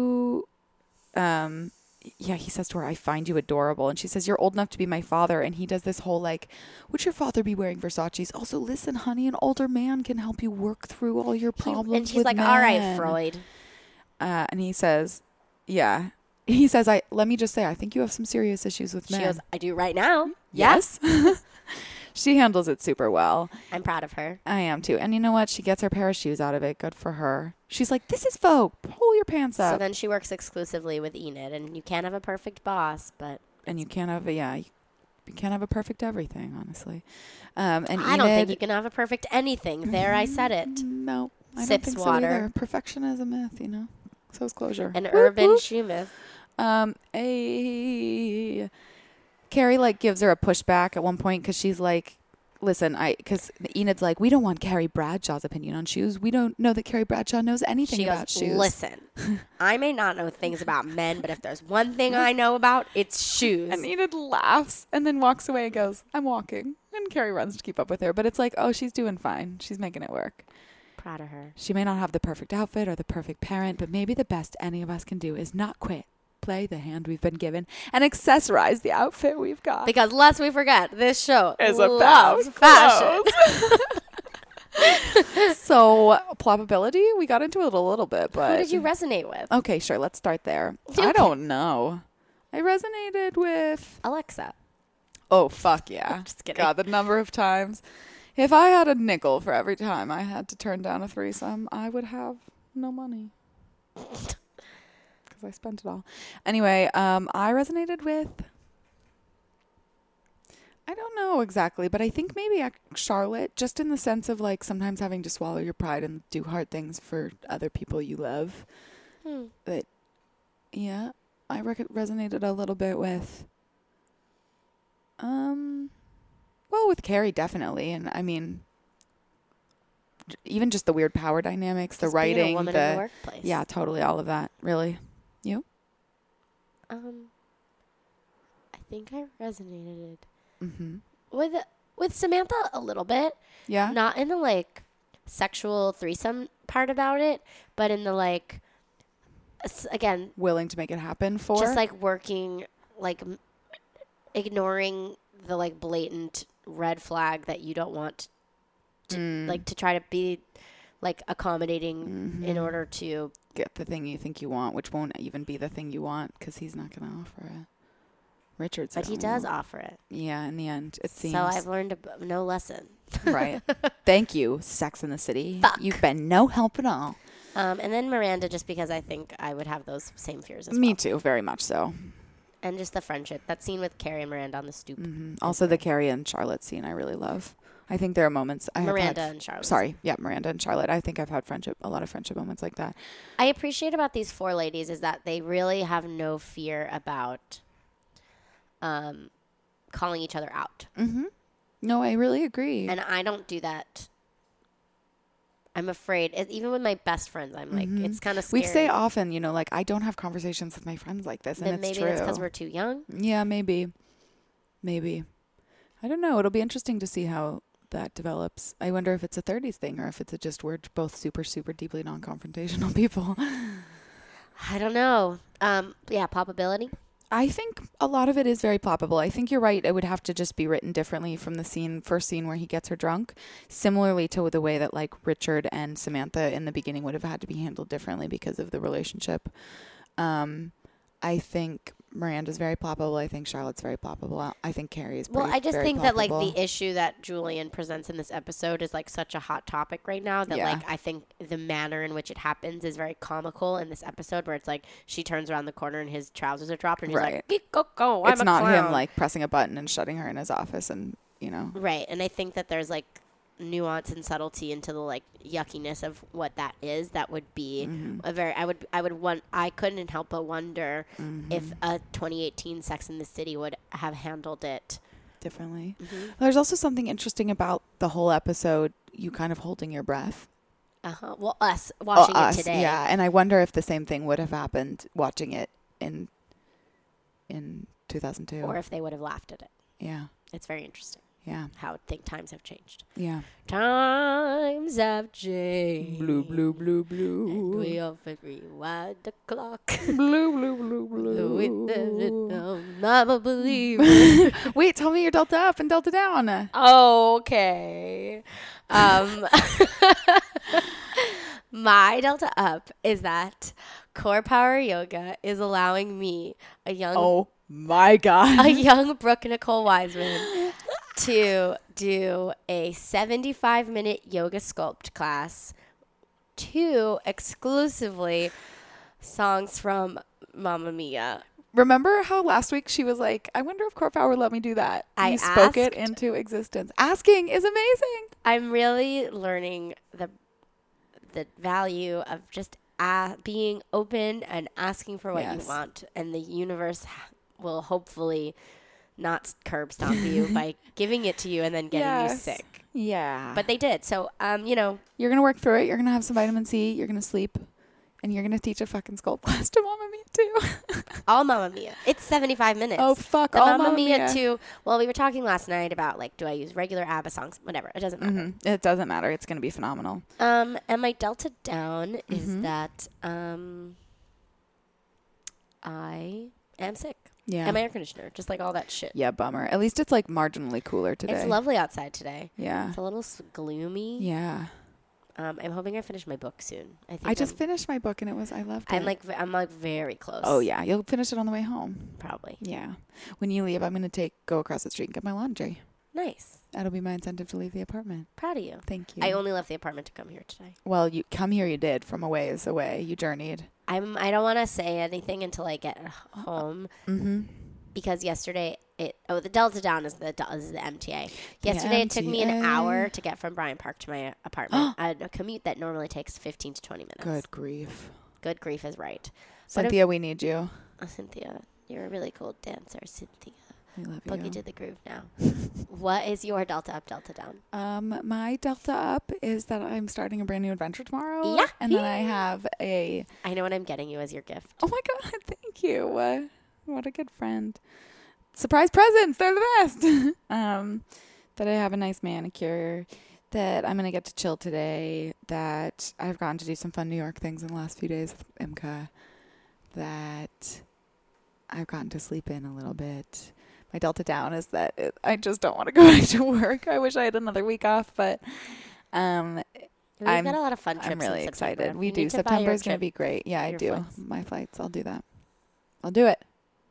he says to her, I find you adorable. And she says, you're old enough to be my father. And he does this whole like, would your father be wearing Versace's? Also, listen, honey, an older man can help you work through all your problems. And she's like, all right, Freud. And he says, yeah. He says, let me just say, I think you have some serious issues with men. She goes, I do right now. Yes. She handles it super well. I'm proud of her. I am too. And you know what? She gets her pair of shoes out of it. Good for her. She's like, this is Vogue. Pull your pants up. So then she works exclusively with Enid, and you can't have a perfect boss, but... And you can't have you can't have a perfect everything, honestly. And I don't think you can have a perfect anything. There, I said it. No. I Sips don't think water. So either. Perfection is a myth, you know. So is closure. An urban shoe myth. Carrie like gives her a pushback at one point because she's like, listen, because Enid's like, we don't want Carrie Bradshaw's opinion on shoes. We don't know that Carrie Bradshaw knows anything about shoes. Listen, I may not know things about men, but if there's one thing I know about, it's shoes. And Enid laughs and then walks away and goes, I'm walking. And Carrie runs to keep up with her. But it's like, oh, she's doing fine. She's making it work. Proud of her. She may not have the perfect outfit or the perfect parent, but maybe the best any of us can do is not quit. Play the hand we've been given and accessorize the outfit we've got. Because lest we forget, this show is about fashion. So, ploppability, we got into it a little bit, but... Who did you resonate with? Okay, sure, let's start there. Okay. I don't know. I resonated with... Alexa. Oh, fuck yeah. Just kidding. God, the number of times. If I had a nickel for every time I had to turn down a threesome, I would have no money. I spent it all. Anyway, I resonated with, I don't know exactly, but I think maybe Charlotte, just in the sense of like sometimes having to swallow your pride and do hard things for other people you love. But yeah, I resonated a little bit with, with Carrie definitely. And I mean, even just the weird power dynamics, the writing, being a woman in the workplace. Yeah, totally. All of that. Really. You? I think I resonated Mm-hmm. with Samantha a little bit. Yeah. Not in the like sexual threesome part about it, but in the like again, willing to make it happen for just like working, like ignoring the like blatant red flag that you don't want to like to try to be like accommodating in order to get the thing you think you want, which won't even be the thing you want because he's not going to offer it. Richard's but he does offer it. Yeah, in the end, it seems. So I've learned no lesson. Right. Thank you, Sex and the City. Fuck. You've been no help at all. And then Miranda, just because I think I would have those same fears as well. Me too, very much so. And just the friendship. That scene with Carrie and Miranda on the stoop. Mm-hmm. Also, the Carrie and Charlotte scene I really love. I think there are moments. Miranda and Charlotte. Sorry. Yeah, Miranda and Charlotte. I think I've had a lot of friendship moments like that. I appreciate about these four ladies is that they really have no fear about calling each other out. Mm-hmm. No, I really agree. And I don't do that. I'm afraid. Even with my best friends, I'm like, it's kind of scary. We say often, like, I don't have conversations with my friends like this, and it's maybe true. it's because we're too young. Yeah, maybe. I don't know. It'll be interesting to see how that develops. I wonder if it's a 30s thing or if it's we're both super, super deeply non-confrontational people. I don't know. Poppability. I think a lot of it is very ploppable. I think you're right. It would have to just be written differently from the first scene where he gets her drunk, similarly to the way that like Richard and Samantha in the beginning would have had to be handled differently because of the relationship. I think Miranda's very ploppable. I think Charlotte's very ploppable. I think Carrie is I just think ploppable. that like the issue that Julian presents in this episode is like such a hot topic right now that like I think the manner in which it happens is very comical in this episode where it's like she turns around the corner and his trousers are dropped and he's like, go, I'm it's a not clown. him like pressing a button and shutting her in his office and Right. And I think that there's like nuance and subtlety into the like yuckiness of what that is. That would be I couldn't help but wonder if a 2018 Sex and the City would have handled it differently. There's also something interesting about the whole episode, you kind of holding your breath. Well, us watching it today. Yeah, and I wonder if the same thing would have happened watching it in 2002. Or if they would have laughed at it. Yeah. It's very interesting. Yeah. How I think times have changed. Yeah. Times have changed. Blue, blue, blue, blue. And we often rewind the clock. Blue, blue, blue, blue. I'm a believer. Wait, tell me your delta up and delta down. Okay. My delta up is that Core Power Yoga is allowing me, a young Brooke Nicole Wiseman, to do a 75-minute yoga sculpt class to exclusively songs from Mamma Mia. Remember how last week she was like, I wonder if Core Power would let me do that? You spoke it into existence. Asking is amazing. I'm really learning the value of just being open and asking for what you want. And the universe will hopefully not curb stomp you by giving it to you and then getting you sick. Yeah. But they did. So, you're going to work through it. You're going to have some vitamin C. You're going to sleep. And you're going to teach a fucking sculpt class to Mamma Mia, too. All Mamma Mia. It's 75 minutes. Oh, fuck. The all Mamma Mia, too. Well, we were talking last night about, like, do I use regular ABBA songs? Whatever. It doesn't matter. It doesn't matter. It's going to be phenomenal. And my delta down is that I am sick. Yeah. And my air conditioner. Just like all that shit. Yeah, bummer. At least it's, like, marginally cooler today. It's lovely outside today. Yeah. It's a little gloomy. Yeah. I'm hoping I finish my book soon. I just finished my book and I loved it. I'm like very close. Oh yeah, you'll finish it on the way home. Probably. Yeah. When you leave, I'm going to go across the street and get my laundry. Nice. That'll be my incentive to leave the apartment. Proud of you. Thank you. I only left the apartment to come here today. Well, you come here, you did from a ways away. You journeyed. I don't want to say anything until I get home. Because yesterday the delta down is the MTA. Yesterday it took me an hour to get from Bryant Park to my apartment. A commute that normally takes 15 to 20 minutes. Good grief. Good grief is right. Cynthia, we need you. Cynthia, you're a really cool dancer, Cynthia. I love you. Boogie to the groove now. What is your delta up, delta down? My delta up is that I'm starting a brand new adventure tomorrow. Yeah. And then I have I know what I'm getting you as your gift. Oh my God, thank you. What a good friend. Surprise presents. They're the best. That I have a nice manicure, that I'm going to get to chill today, that I've gotten to do some fun New York things in the last few days with Imka, that I've gotten to sleep in a little bit. My delta down is that I just don't want to go back to work. I wish I had another week off, but We've got a lot of fun trips. I'm really in excited. We you do. September is going to be great. Yeah, I do. Flights. My flights. I'll do that. I'll do it.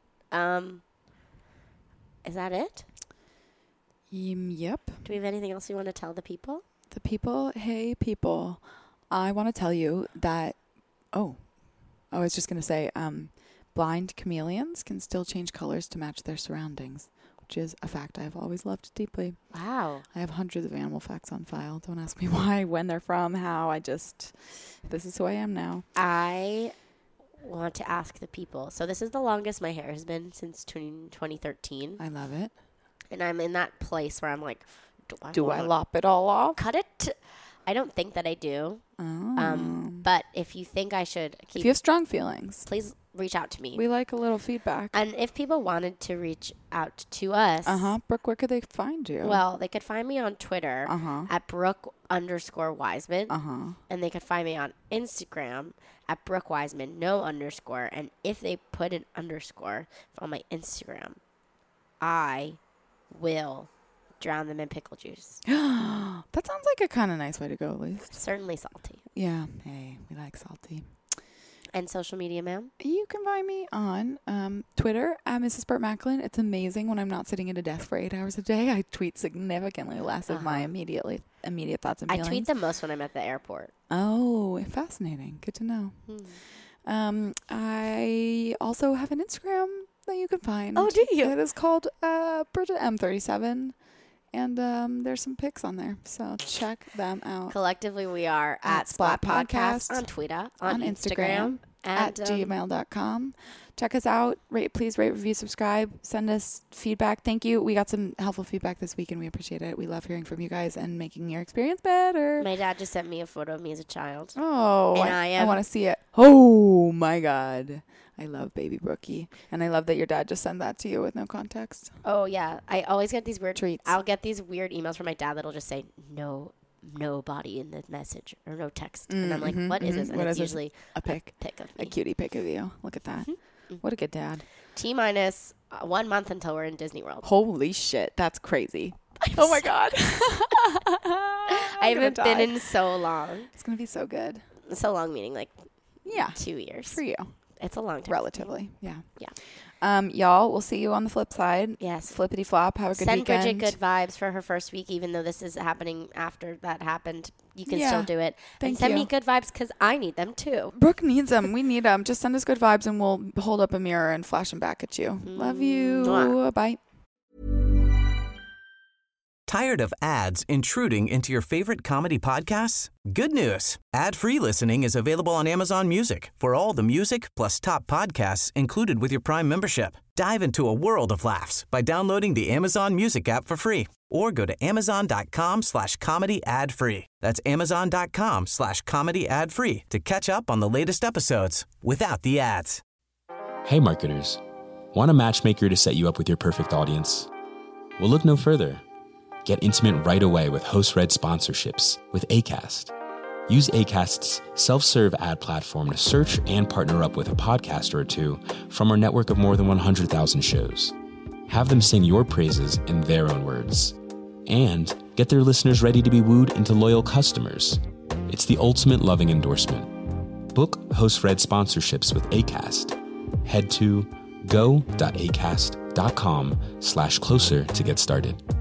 Is that it? Yep. Do we have anything else you want to tell the people? The people, hey people, I want to tell you that, I was just going to say, blind chameleons can still change colors to match their surroundings, which is a fact I've always loved deeply. Wow. I have hundreds of animal facts on file. Don't ask me why, when they're from, how. This is who I am now. I want to ask the people. So this is the longest my hair has been since 2013. I love it. And I'm in that place where I'm like, do I lop it all off? Cut it? I don't think that I do. But if you think I should if you have strong feelings, please reach out to me. We like a little feedback. And if people wanted to reach out to us. Brooke, where could they find you? Well, they could find me on Twitter at Brooke_Wiseman. And they could find me on Instagram at Brooke Wiseman, no underscore. And if they put an underscore on my Instagram, I will drown them in pickle juice. That sounds like a kind of nice way to go, at least. Certainly salty. Yeah. Hey, we like salty. And social media, ma'am? You can find me on Twitter at Mrs. Burt Macklin. It's amazing when I'm not sitting at a desk for 8 hours a day. I tweet significantly less of my immediate thoughts and feelings. I tweet the most when I'm at the airport. Oh, fascinating. Good to know. I also have an Instagram that you can find. Oh, do you? It is called Bridget M37. And there's some pics on there, so check them out. Collectively, we are at Splat Podcast on Twitter, on Instagram, at gmail.com. Check us out. Please rate, review, subscribe. Send us feedback. Thank you. We got some helpful feedback this week, and we appreciate it. We love hearing from you guys and making your experience better. My dad just sent me a photo of me as a child. Oh, and I want to see it. Oh, my God. I love baby Brookie. And I love that your dad just sent that to you with no context. Oh, yeah. I always get these weird treats. I'll get these weird emails from my dad that'll just say, no body in the message or no text. And I'm like, what is this? And it's usually a pic. Of me. A cutie pic of you. Look at that. What a good dad. T-minus 1 month until we're in Disney World. Holy shit. That's crazy. Oh, my God. I haven't been in so long. It's going to be so good. So long meaning like 2 years. For you. It's a long time. Relatively. Yeah. Yeah. Y'all, we'll see you on the flip side. Yes. Flippity flop. Have a good weekend. Send Bridget good vibes for her first week, even though this is happening after that happened. You can still do it. And send me good vibes because I need them too. Brooke needs them. We need them. Just send us good vibes and we'll hold up a mirror and flash them back at you. Love you. Mwah. Bye. Tired of ads intruding into your favorite comedy podcasts? Good news. Ad-free listening is available on Amazon Music for all the music plus top podcasts included with your Prime membership. Dive into a world of laughs by downloading the Amazon Music app for free or go to amazon.com/comedy ad-free. That's amazon.com/comedy ad-free to catch up on the latest episodes without the ads. Hey marketers, want a matchmaker to set you up with your perfect audience? Well, look no further. Get intimate right away with host-read sponsorships with Acast. Use Acast's self-serve ad platform to search and partner up with a podcaster or two from our network of more than 100,000 shows. Have them sing your praises in their own words. And get their listeners ready to be wooed into loyal customers. It's the ultimate loving endorsement. Book host-read sponsorships with Acast. Head to go.acast.com/closer to get started.